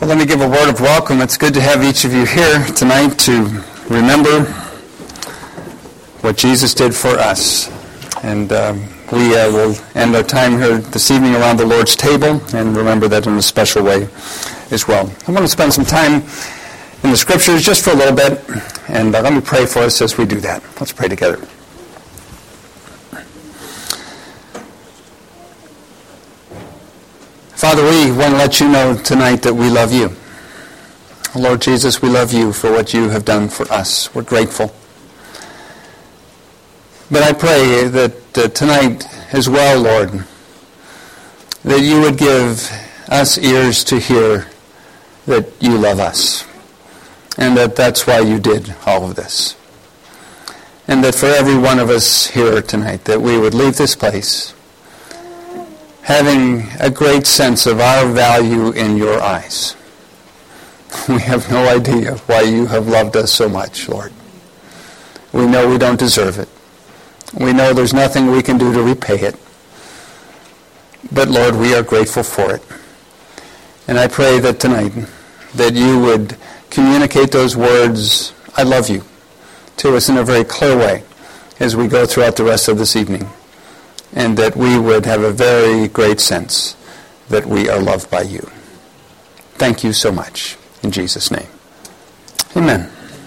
Well, let me give a word of welcome. It's good to have each of you here tonight to remember what Jesus did for us. And we will end our time here this evening around the Lord's table and remember that in a special way as well. I want to spend some time in the Scriptures just for a little bit, and let me pray for us as we do that. Let's pray together. Father, we want to let you know tonight that we love you. Lord Jesus, we love you for what you have done for us. We're grateful. But I pray that tonight as well, Lord, that you would give us ears to hear that you love us, and that that's why you did all of this. And that for every one of us here tonight, that we would leave this place having a great sense of our value in your eyes. We have no idea why you have loved us so much, Lord. We know we don't deserve it. We know there's nothing we can do to repay it. But Lord, we are grateful for it. And I pray that tonight that you would communicate those words, I love you, to us in a very clear way as we go throughout the rest of this evening. And that we would have a very great sense that we are loved by you. Thank you so much. In Jesus' name. Amen.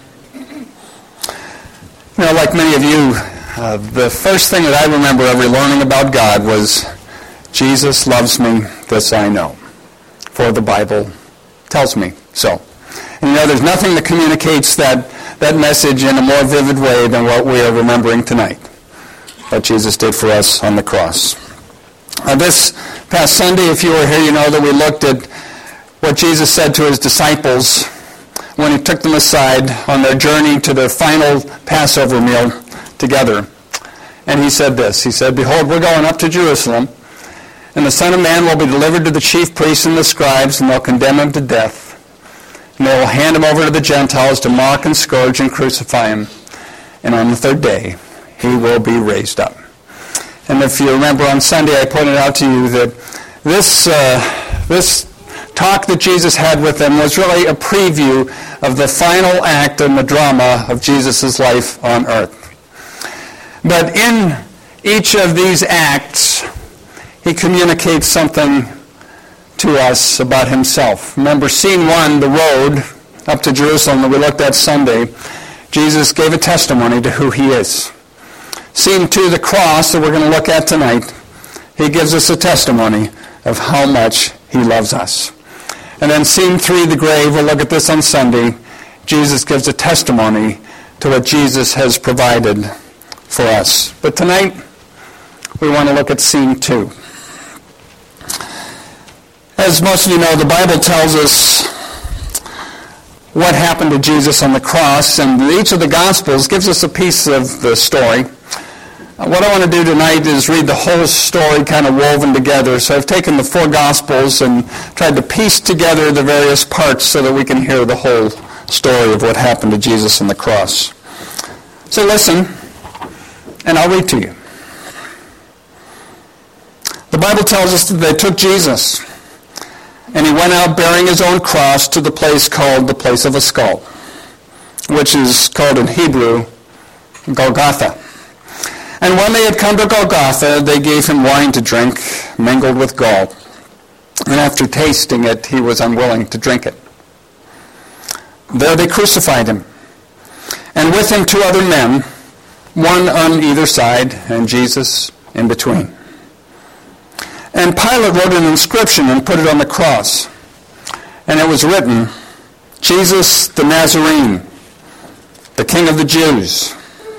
You know, like many of you, the first thing that I remember ever learning about God was, Jesus loves me, this I know. For the Bible tells me so. And you know, there's nothing that communicates that message in a more vivid way than what we are remembering tonight. What Jesus did for us on the cross. This past Sunday, if you were here, you know that we looked at what Jesus said to his disciples when he took them aside on their journey to their final Passover meal together. And he said this, he said, "Behold, we're going up to Jerusalem, and the Son of Man will be delivered to the chief priests and the scribes, and they'll condemn him to death. And they will hand him over to the Gentiles to mock and scourge and crucify him. And on the third day, he will be raised up." And if you remember on Sunday, I pointed out to you that this talk that Jesus had with them was really a preview of the final act in the drama of Jesus' life on earth. But in each of these acts, he communicates something to us about himself. Remember, scene 1, the road up to Jerusalem that we looked at Sunday, Jesus gave a testimony to who he is. Scene 2, the cross that we're going to look at tonight, he gives us a testimony of how much he loves us. And then scene 3, the grave, we'll look at this on Sunday, Jesus gives a testimony to what Jesus has provided for us. But tonight, we want to look at scene 2. As most of you know, the Bible tells us what happened to Jesus on the cross, and each of the Gospels gives us a piece of the story. What I want to do tonight is read the whole story kind of woven together. So I've taken the 4 Gospels and tried to piece together the various parts so that we can hear the whole story of what happened to Jesus on the cross. So listen, and I'll read to you. The Bible tells us that they took Jesus, and he went out bearing his own cross to the place called the place of a skull, which is called in Hebrew Golgotha. And when they had come to Golgotha, they gave him wine to drink, mingled with gall. And after tasting it, he was unwilling to drink it. There they crucified him, and with him 2 other men, one on either side, and Jesus in between. And Pilate wrote an inscription and put it on the cross. And it was written, Jesus the Nazarene, the King of the Jews.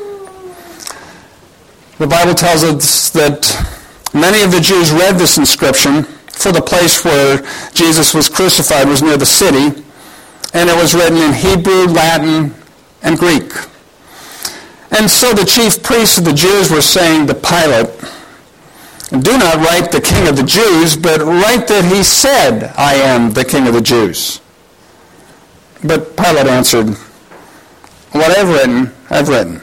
The Bible tells us that many of the Jews read this inscription, for the place where Jesus was crucified was near the city, and it was written in Hebrew, Latin, and Greek. And so the chief priests of the Jews were saying to Pilate, "Do not write the King of the Jews, but write that he said, 'I am the King of the Jews.'" But Pilate answered, "What I've written, I've written."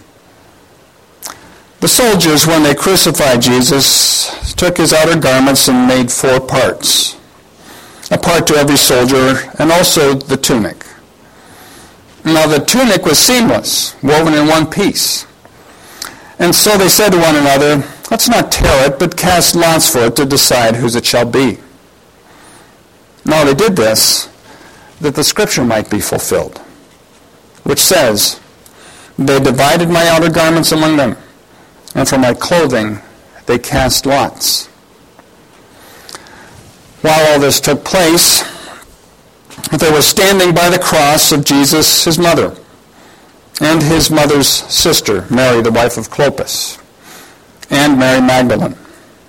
The soldiers, when they crucified Jesus, took his outer garments and made 4 parts. a part to every soldier, and also the tunic. Now the tunic was seamless, woven in one piece. And so they said to one another, let's not tear it, but cast lots for it to decide whose it shall be. Now they did this, that the scripture might be fulfilled, which says, they divided my outer garments among them, and for my clothing they cast lots. While all this took place, there was standing by the cross of Jesus his mother, and his mother's sister, Mary, the wife of Clopas, and Mary Magdalene.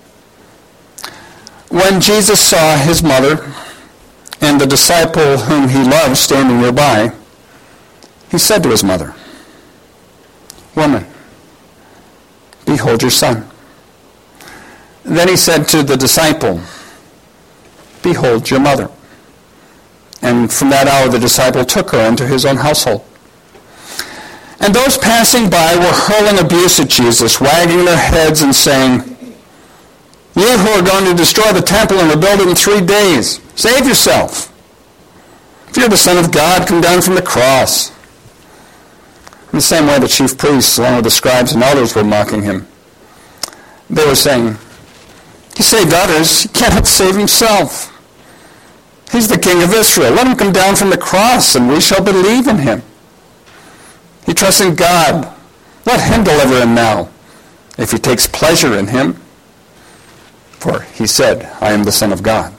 When Jesus saw his mother and the disciple whom he loved standing nearby, he said to his mother, Woman, behold your son. Then he said to the disciple, Behold your mother. And from that hour the disciple took her into his own household. And those passing by were hurling abuse at Jesus, wagging their heads and saying, You who are going to destroy the temple and rebuild it in 3 days, save yourself. If you're the Son of God, come down from the cross. In the same way the chief priests, along with the scribes and elders, were mocking him. They were saying, He saved others, he cannot save himself. He's the King of Israel. Let him come down from the cross, and we shall believe in him. He trusts in God. Let him deliver him now, if he takes pleasure in him. For he said, I am the Son of God.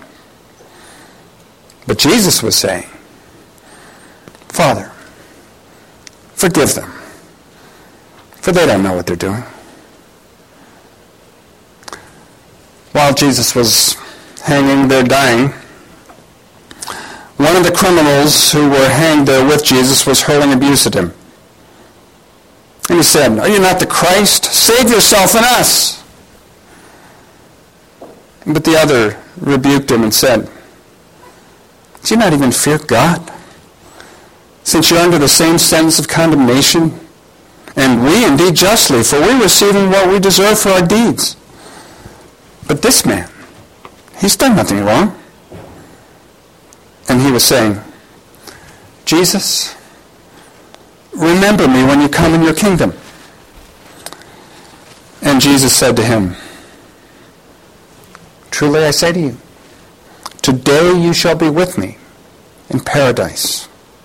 But Jesus was saying, Father, forgive them, for they don't know what they're doing. While Jesus was hanging there dying, one of the criminals who were hanged there with Jesus was hurling abuse at him. And he said, Are you not the Christ? Save yourself and us. But the other rebuked him and said, Do you not even fear God, since you're under the same sentence of condemnation? And we indeed justly, for we receiving what we deserve for our deeds. But this man, he's done nothing wrong. And he was saying, Jesus, remember me when you come in your kingdom. And Jesus said to him, Truly I say to you, today you shall be with me in paradise.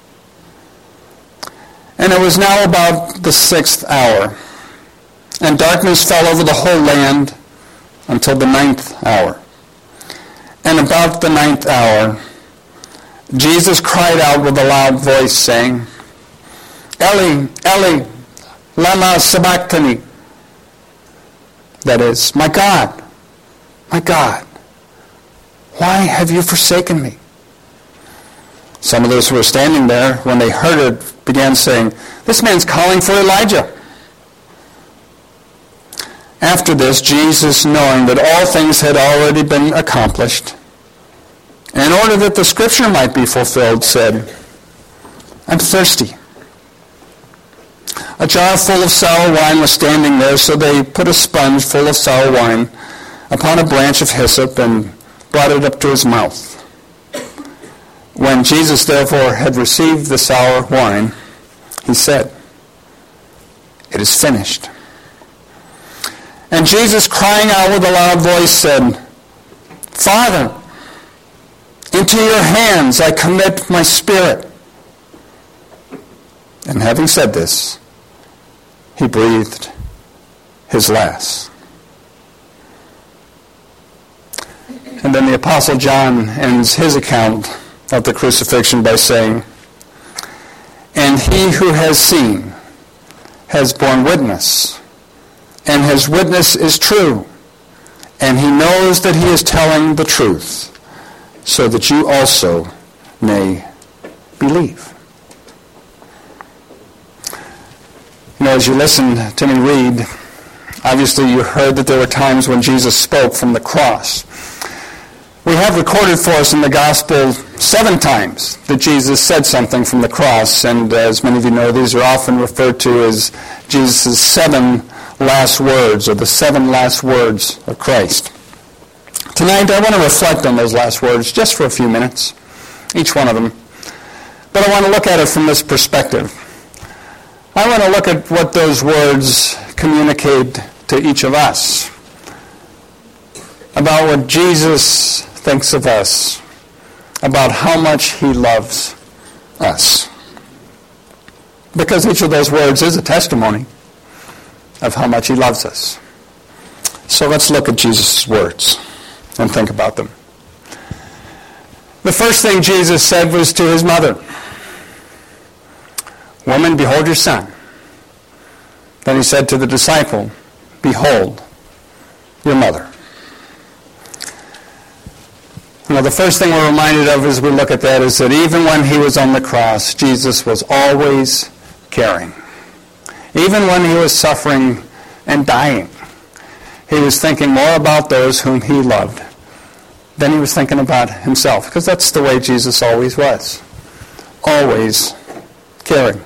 And it was now about the 6th hour, and darkness fell over the whole land until the 9th hour. And about the 9th hour, Jesus cried out with a loud voice, saying, Eli, Eli, lama sabachthani. That is, my God, why have you forsaken me? Some of those who were standing there, when they heard it, began saying, This man's calling for Elijah. After this, Jesus, knowing that all things had already been accomplished, in order that the scripture might be fulfilled, said, I'm thirsty. A jar full of sour wine was standing there, so they put a sponge full of sour wine upon a branch of hyssop and brought it up to his mouth. When Jesus therefore had received the sour wine, he said, It is finished. And Jesus, crying out with a loud voice, said, Father, into your hands I commit my spirit. And having said this, he breathed his last. And then the Apostle John ends his account of the crucifixion by saying, And he who has seen has borne witness, and his witness is true, and he knows that he is telling the truth, so that you also may believe. You know, as you listen to me read, obviously you heard that there were times when Jesus spoke from the cross. We have recorded for us in the Gospel 7 times that Jesus said something from the cross, and as many of you know, these are often referred to as Jesus' 7 last words, or the 7 last words of Christ. Tonight, I want to reflect on those last words just for a few minutes, each one of them. But I want to look at it from this perspective. I want to look at what those words communicate to each of us about what Jesus thinks of us, about how much he loves us. Because each of those words is a testimony of how much he loves us. So let's look at Jesus' words and think about them. The first thing Jesus said was to his mother, "Woman, behold your son." Then he said to the disciple, "Behold your mother." You know, the first thing we're reminded of as we look at that is that even when he was on the cross, Jesus was always caring. Even when he was suffering and dying, he was thinking more about those whom he loved than he was thinking about himself, because that's the way Jesus always was. Always caring.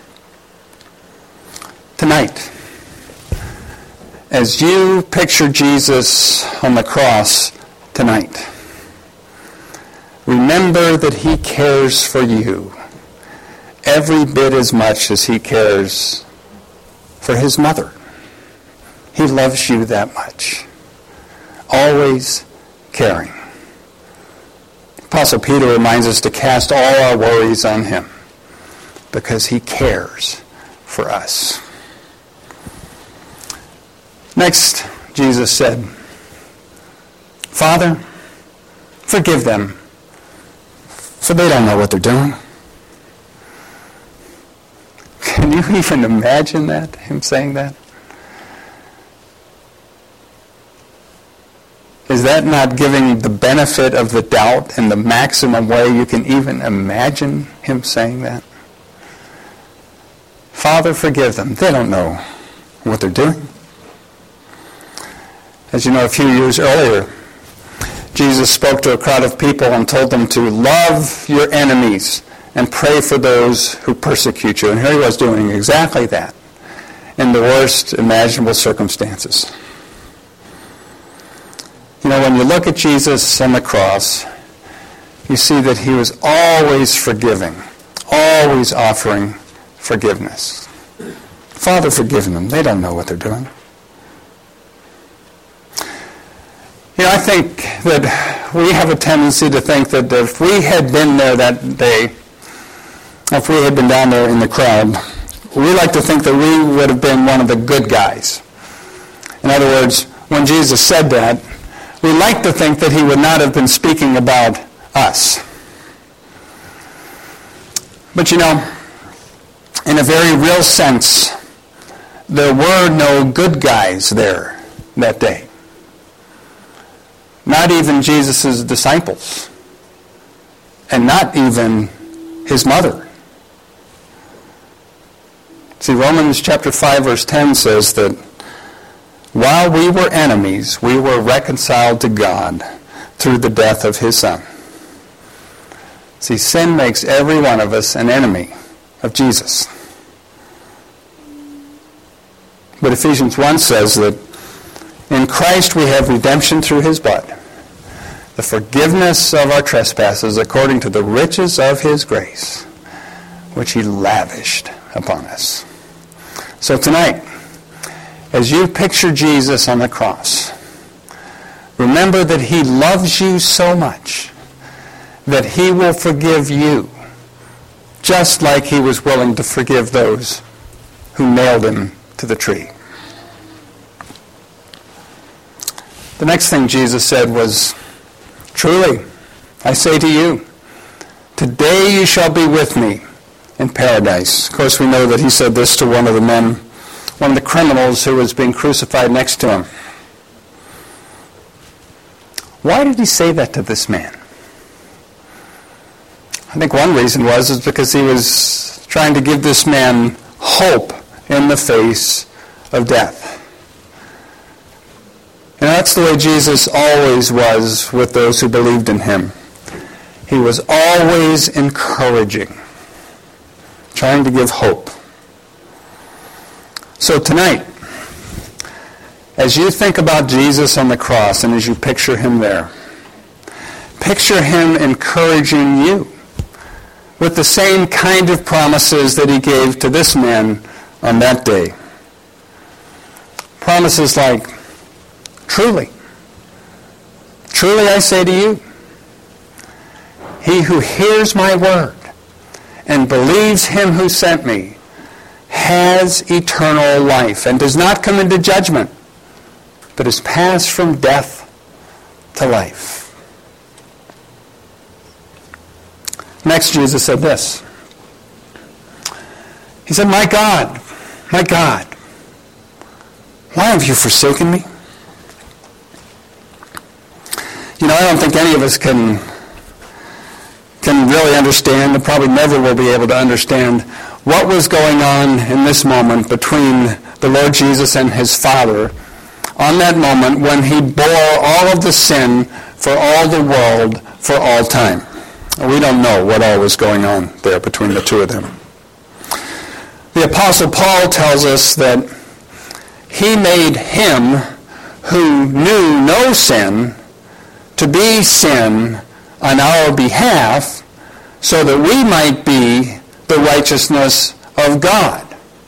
Tonight, as you picture Jesus on the cross tonight, remember that he cares for you every bit as much as he cares for his mother. He loves you that much. Always caring. Apostle Peter reminds us to cast all our worries on him because he cares for us. Next, Jesus said, "Father, forgive them, for they don't know what they're doing." Can you even imagine that, him saying that? Is that not giving the benefit of the doubt in the maximum way you can even imagine him saying that? Father, forgive them. They don't know what they're doing. As you know, a few years earlier, Jesus spoke to a crowd of people and told them to love your enemies and pray for those who persecute you. And here he was doing exactly that in the worst imaginable circumstances. You know, when you look at Jesus on the cross, you see that he was always forgiving, always offering forgiveness. Father, forgive them. They don't know what they're doing. You know, I think that we have a tendency to think that if we had been there that day, if we had been down there in the crowd, we like to think that we would have been one of the good guys. In other words, when Jesus said that, we like to think that he would not have been speaking about us. But you know, in a very real sense, there were no good guys there that day. Not even Jesus' disciples. And not even his mother. See, Romans chapter 5, verse 10 says that while we were enemies, we were reconciled to God through the death of his Son. See, sin makes every one of us an enemy of Jesus. But Ephesians 1 says that in Christ we have redemption through his blood, the forgiveness of our trespasses according to the riches of his grace, which he lavished upon us. So tonight, as you picture Jesus on the cross, remember that he loves you so much that he will forgive you, just like he was willing to forgive those who nailed him to the tree. The next thing Jesus said was, "Truly, I say to you, today you shall be with me in paradise." Of course, we know that he said this to one of the criminals who was being crucified next to him. Why did he say that to this man? I think one reason is because he was trying to give this man hope in the face of death. And that's the way Jesus always was with those who believed in him. He was always encouraging, trying to give hope. So tonight, as you think about Jesus on the cross and as you picture him there, picture him encouraging you with the same kind of promises that he gave to this man on that day. Promises like, truly, truly I say to you, he who hears my word and believes him who sent me has eternal life and does not come into judgment, but is passed from death to life. Next, Jesus said this. He said, my God, why have you forsaken me? You know, I don't think any of us can really understand, and probably never will be able to understand, what was going on in this moment between the Lord Jesus and his Father on that moment when he bore all of the sin for all the world for all time. We don't know what all was going on there between the two of them. The Apostle Paul tells us that he made him who knew no sin to be sin on our behalf so that we might be the righteousness of God.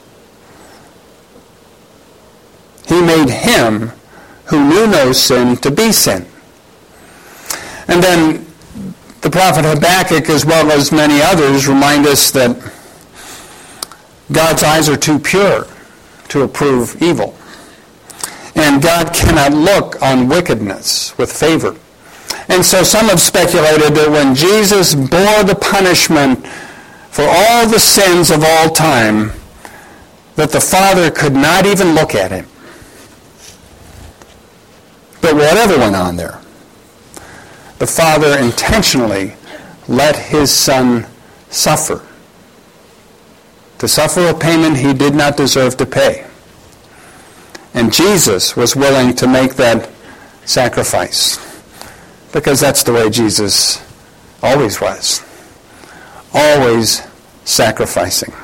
He made him who knew no sin to be sin. And then the prophet Habakkuk, as well as many others, remind us that God's eyes are too pure to approve evil. And God cannot look on wickedness with favor. And so some have speculated that when Jesus bore the punishment for all the sins of all time, that the Father could not even look at him. But whatever went on there, the Father intentionally let his Son suffer. To suffer a payment he did not deserve to pay. And Jesus was willing to make that sacrifice. Because that's the way Jesus always was. Always sacrificing.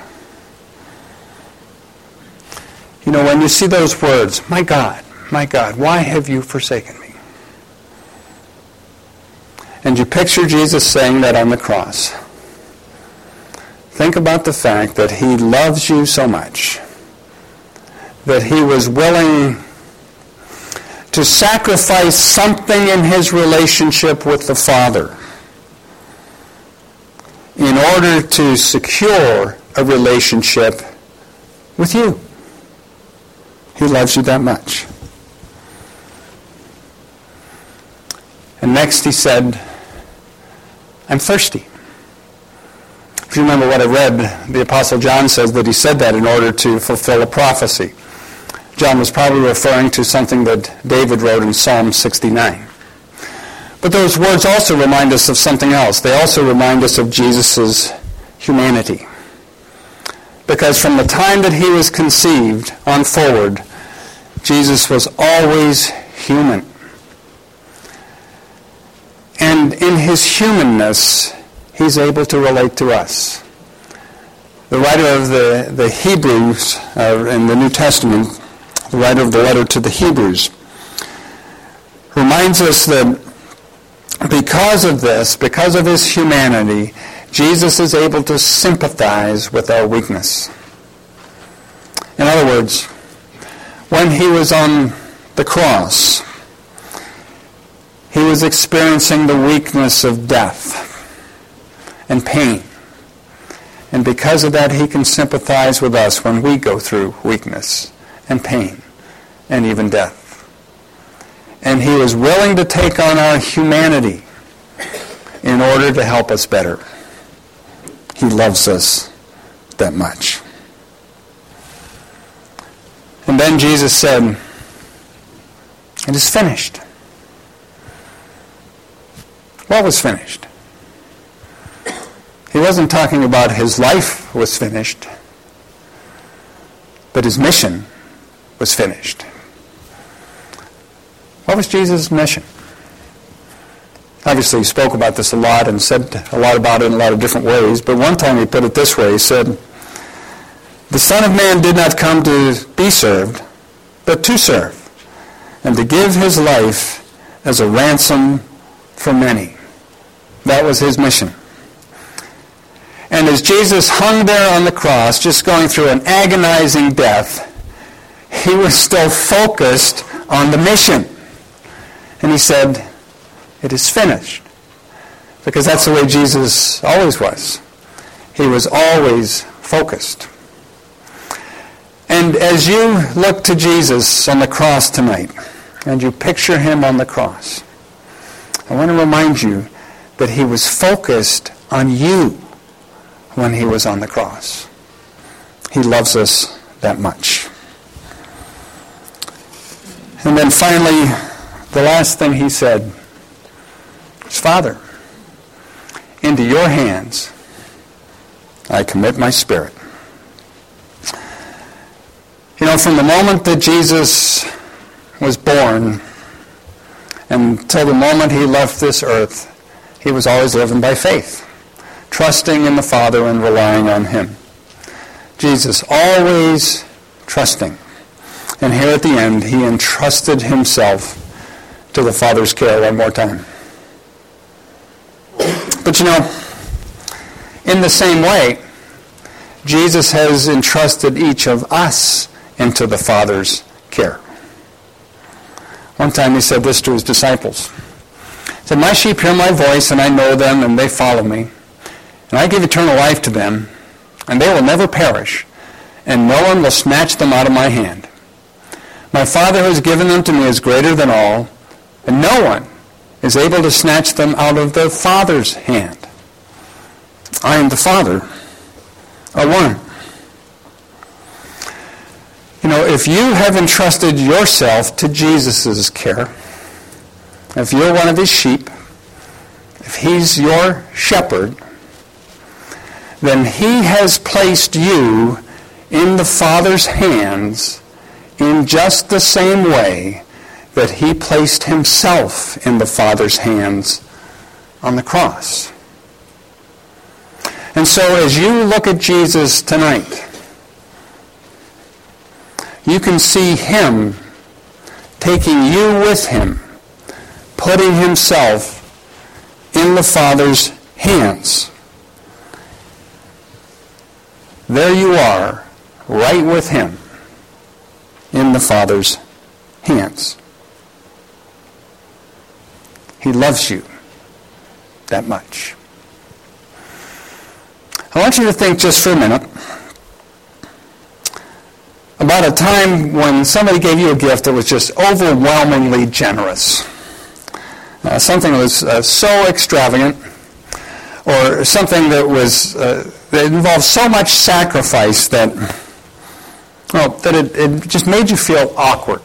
You know, when you see those words, my God, why have you forsaken me? And you picture Jesus saying that on the cross. Think about the fact that he loves you so much that he was willing to sacrifice something in his relationship with the Father in order to secure a relationship with you. He loves you that much. And next he said, I'm thirsty. If you remember what I read, the Apostle John says that he said that in order to fulfill a prophecy. John was probably referring to something that David wrote in Psalm 69. But those words also remind us of something else. They also remind us of Jesus' humanity. Because from the time that he was conceived on forward, Jesus was always human. And in his humanness, he's able to relate to us. The writer of the Hebrews, in the New Testament, the writer of the letter to the Hebrews, reminds us that because of this, because of his humanity, Jesus is able to sympathize with our weakness. In other words, when he was on the cross, he was experiencing the weakness of death and pain. And because of that, he can sympathize with us when we go through weakness and pain and even death. And he was willing to take on our humanity in order to help us better. He loves us that much. And then Jesus said, it is finished. What was finished? He wasn't talking about his life was finished, but his mission was finished. What was Jesus' mission? Obviously, he spoke about this a lot and said a lot about it in a lot of different ways, but one time he put it this way. He said, the Son of Man did not come to be served, but to serve, and to give his life as a ransom for many. That was his mission. And as Jesus hung there on the cross, just going through an agonizing death, he was still focused on the mission. And he said, "It is finished." Because that's the way Jesus always was. He was always focused. And as you look to Jesus on the cross tonight, and you picture him on the cross, I want to remind you that he was focused on you when he was on the cross. He loves us that much. And then finally, the last thing he said was, "Father, into your hands I commit my spirit." You know, from the moment that Jesus was born until the moment he left this earth, he was always living by faith, trusting in the Father and relying on him. Jesus always trusting. And here at the end, he entrusted himself to the Father's care one more time. But you know, in the same way, Jesus has entrusted each of us into the Father's care. One time he said this to his disciples. He said, "My sheep hear my voice, and I know them, and they follow me. And I give eternal life to them, and they will never perish, and no one will snatch them out of my hand. My Father who has given them to me is greater than all, and no one is able to snatch them out of the Father's hand. I and the Father are one." You know, if you have entrusted yourself to Jesus' care, if you're one of his sheep, if he's your shepherd, then he has placed you in the Father's hands in just the same way that he placed himself in the Father's hands on the cross. And so as you look at Jesus tonight, you can see him taking you with him, putting himself in the Father's hands. There you are, right with him, in the Father's hands. He loves you that much. I want you to think just for a minute about a time when somebody gave you a gift that was just overwhelmingly generous. Something that was so extravagant, or something that was that involved so much sacrifice that it just made you feel awkward.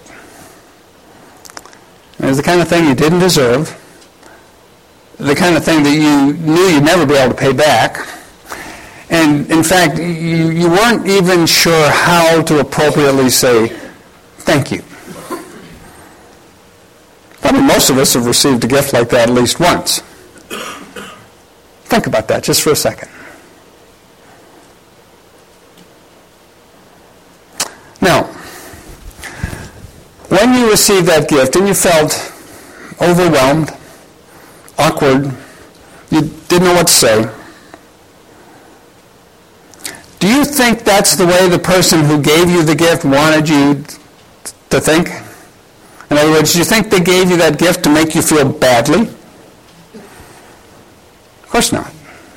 It was the kind of thing you didn't deserve, the kind of thing that you knew you'd never be able to pay back. And in fact, you weren't even sure how to appropriately say thank you. Probably most of us have received a gift like that at least once. Think about that just for a second. Now, when you received that gift and you felt overwhelmed, awkward, you didn't know what to say, do you think that's the way the person who gave you the gift wanted you to think? In other words, do you think they gave you that gift to make you feel badly? Of course not.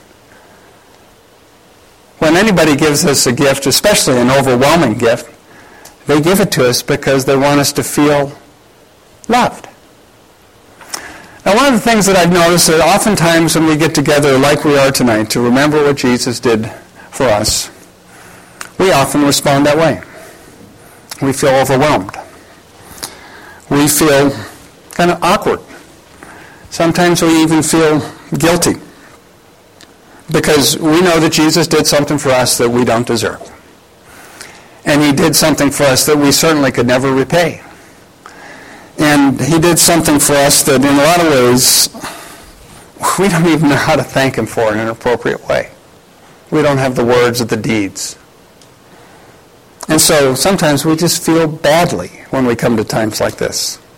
When anybody gives us a gift, especially an overwhelming gift, they give it to us because they want us to feel loved. Now, one of the things that I've noticed that oftentimes when we get together like we are tonight to remember what Jesus did for us, we often respond that way. We feel overwhelmed. We feel kind of awkward. Sometimes we even feel guilty because we know that Jesus did something for us that we don't deserve. And he did something for us that we certainly could never repay. And he did something for us that in a lot of ways we don't even know how to thank him for in an appropriate way. We don't have the words or the deeds. And so sometimes we just feel badly when we come to times like this.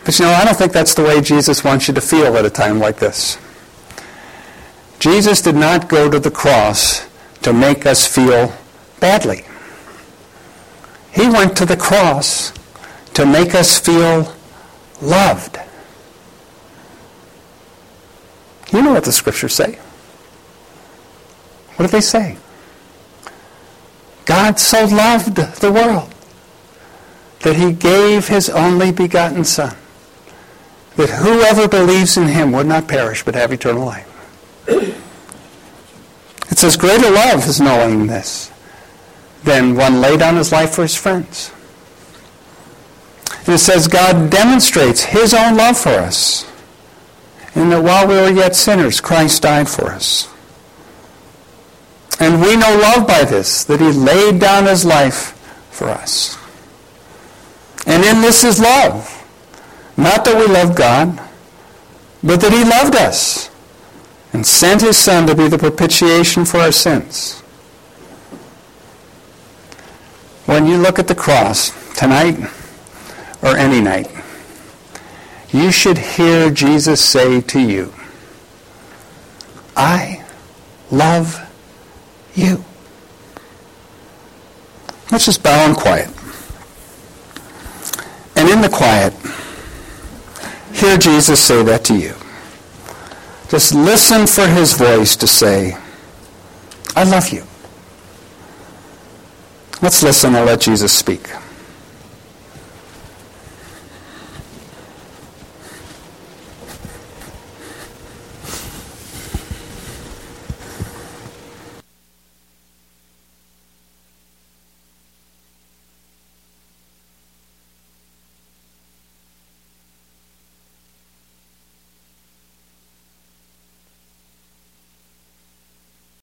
But I don't think that's the way Jesus wants you to feel at a time like this. Jesus did not go to the cross to make us feel badly. He went to the cross to make us feel loved. You know what the scriptures say. What do they say? God so loved the world that he gave his only begotten Son, that whoever believes in him would not perish but have eternal life. It says, greater love is knowing this than one laid down his life for his friends. And it says God demonstrates his own love for us, and that while we were yet sinners, Christ died for us. And we know love by this, that he laid down his life for us. And in this is love. Not that we love God, but that he loved us and sent his Son to be the propitiation for our sins. When you look at the cross tonight or any night, you should hear Jesus say to you, I love you. Let's just bow in quiet. And in the quiet, hear Jesus say that to you. Just listen for his voice to say, I love you. Let's listen and let Jesus speak.